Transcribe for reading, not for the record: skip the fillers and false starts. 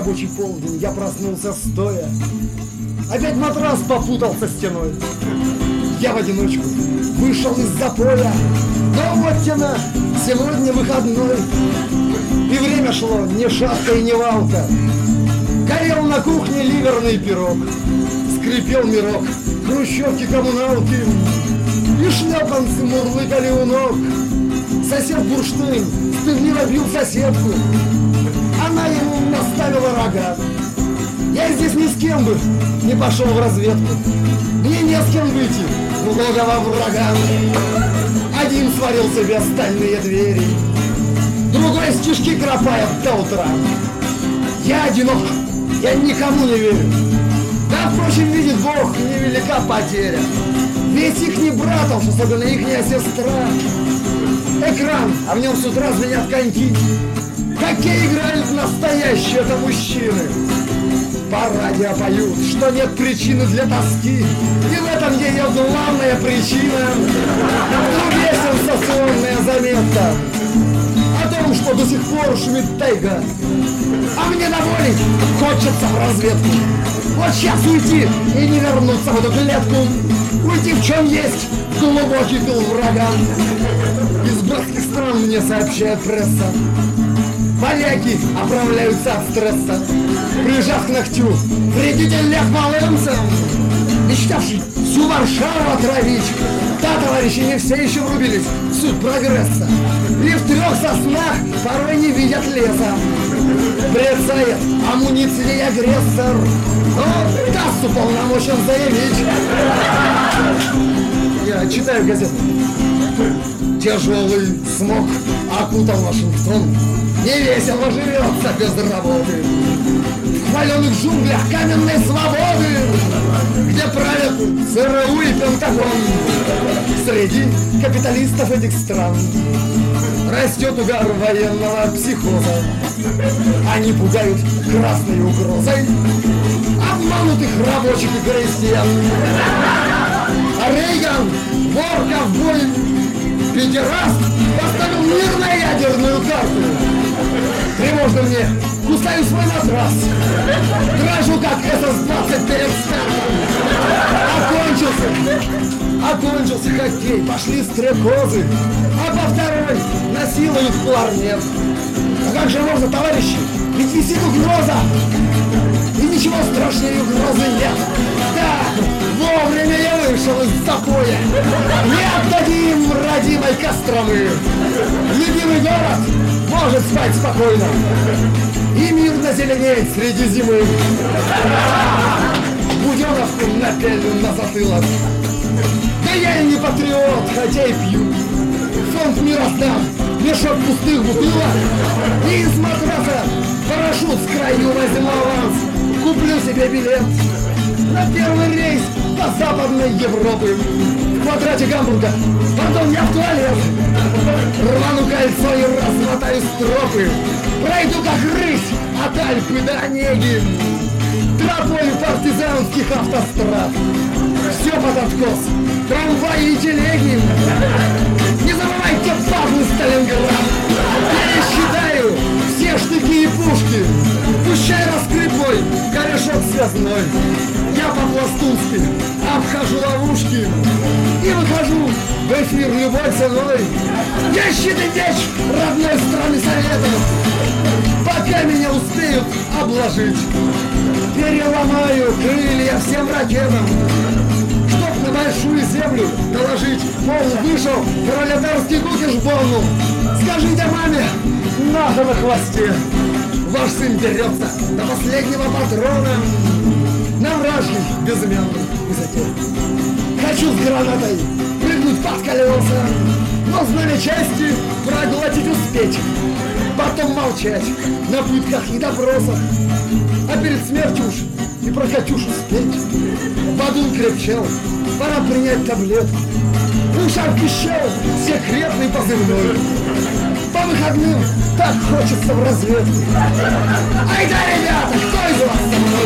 рабочий полдень, я проснулся стоя. Опять матрас попутался стеной. Я в одиночку вышел из запоя. Но вот тяна, сегодня выходной. И время шло, ни шатка и ни валка. Горел на кухне ливерный пирог. Скрипел мирок хрущевки-коммуналки. И шлепанцы мурлыкали у ног. Сосед бурштейн стыдливо бил соседку. Она ему наставила рога. Я здесь ни с кем бы не пошел в разведку. Мне не с кем выйти в логово врага. Один сварил себе стальные двери, другой стишки кропает до утра. Я одинок, я никому не верю. Да, впрочем, видит Бог, невелика потеря. Ведь их не братов, особенно ихняя сестра. Экран, а в нем с утра звенят коньки. Какие играют настоящие-то мужчины. По радио поют, что нет причины для тоски. И в этом ее главная причина. Другая сенсационная заметка о том, что до сих пор шумит тайга. А мне на воле хочется в разведку. Вот сейчас уйти и не вернуться в эту клетку. Уйти в чем есть глубокий тыл врага. Из братских стран мне сообщает пресса. Поляки оправляются от стресса, прижав к ногтю вредитель Лех Валенса, мечтавший всю Варшаву отравить. Да, товарищи, не все еще врубились в суть прогресса. И в 3 соснах порой не видят леса. Брецает амуницией агрессор, но ТАСС уполномочен заявить. Я читаю газету. Тяжелый смог окутал Вашингтон. Невесело живется без работы. В хваленых джунглях каменной свободы, где правят ЦРУ и Пентагон. Среди капиталистов этих стран растет угар военного психоза. Они пугают красной угрозой обманутых рабочих и крестьян. А Рейган, вор, ковбой, педераст, поставил мир на ядерную карту. Тревожно мне, кусаю свой матрас, дрожу как СС-20 перед стартом. Окончился хоккей, пошли стрекозы, а по второй насилуют кларнет. А как же можно, товарищи, ведь висит угроза, и ничего страшнее угрозы нет. Да, вовремя я вышел из запоя. Не отдадим родимой Костромы. Любимый город может спать спокойно и мирно зеленеет среди зимы. Буденовку напялю на затылок. Да я и не патриот, хотя и пью. Фонд мира сдам, мешок пустых бутылок. И из матраса парашют с краю возьму аванс. Куплю себе билет на первый рейс до Западной Европы. В квадрате Гамбурга, пардон, я в туалет. Рвану кольцо и размотаю стропы. Пройду как рысь от Альпы до Онеги, тропою партизанских автострад. Все под откос, трамваи и телеги. Не забывайте базы Сталинград. Пересчитаю все штыки и пушки. Пущай раскрыт мой корешок связной. Я по-пластунски обхожу ловушки и выхожу в эфир любой ценой. Я щит и меч родной страны Советов, пока меня успеют обложить. Переломаю крылья всем ракетам, чтоб на большую землю доложить. Мол, вышел пролетарский кукиш Бонну. Скажите маме, надо на хвосте. Ваш сын дерется до последнего патрона на вражьей безымянной высоте. Хочу с гранатой прыгнуть под колеса, но знамя части проглотить успеть. Потом молчать на пытках и допросах, а перед смертью уж и про Катюшу спеть. Бадун крепчал, пора принять таблетку. В ушах пищал секретный позывной. По выходным так хочется в разведку. Ай да, ребята, кто из вас со мной?